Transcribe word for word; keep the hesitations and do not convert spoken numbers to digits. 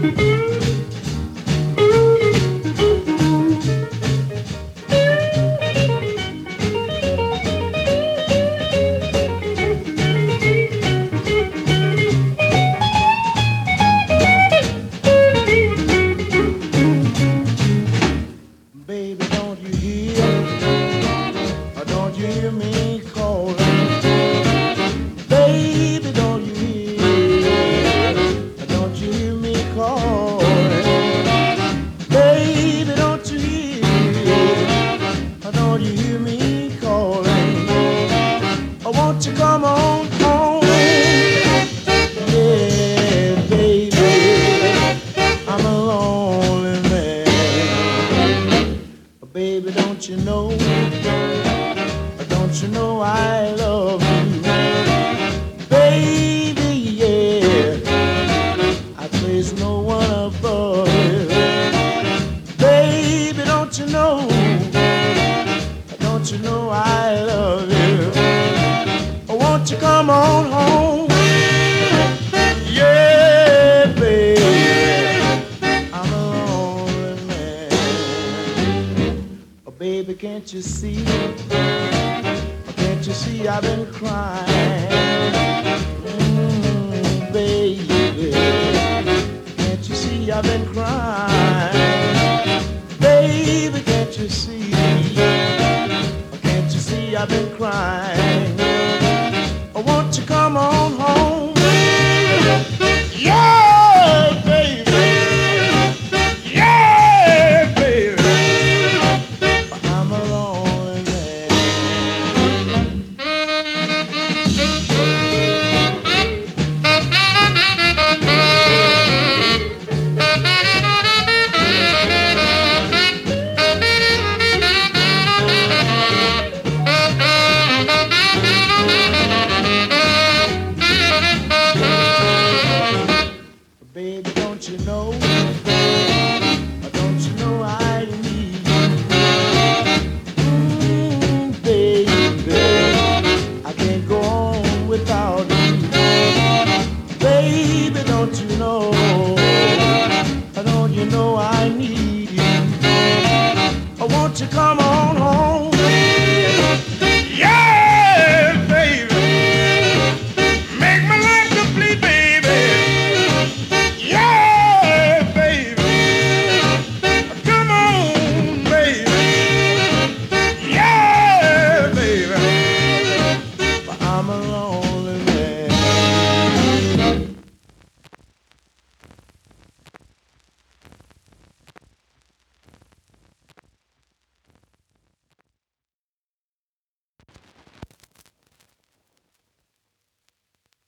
Baby, don't you hear? Or don't you hear me calling? Baby, don't you hear? Or don't you hear me calling? Baby, don't you hear? Or don't you hear me calling? Or won't you come on home? Yeah, baby, I'm a lonely man. Baby, don't you know? Don't you know I love you? Baby, yeah, I place no one above you. Baby, don't you know? Don't you know I love you? Oh, won't you come on home? Yeah, baby, I'm a lonely man. Oh, baby, can't you see? Can't you see I've been crying? Mm, baby, can't you see I've been crying? Baby, can't you see? Can't you see I've been crying? Oh, won't you come on home? Yeah, baby. Yeah, baby. I'm a lonely man. Baby, don't you know? Don't you know I need you? Mm, baby, I can't go on without you. Baby, don't you know? Don't you know I need you? Oh, won't you come on home?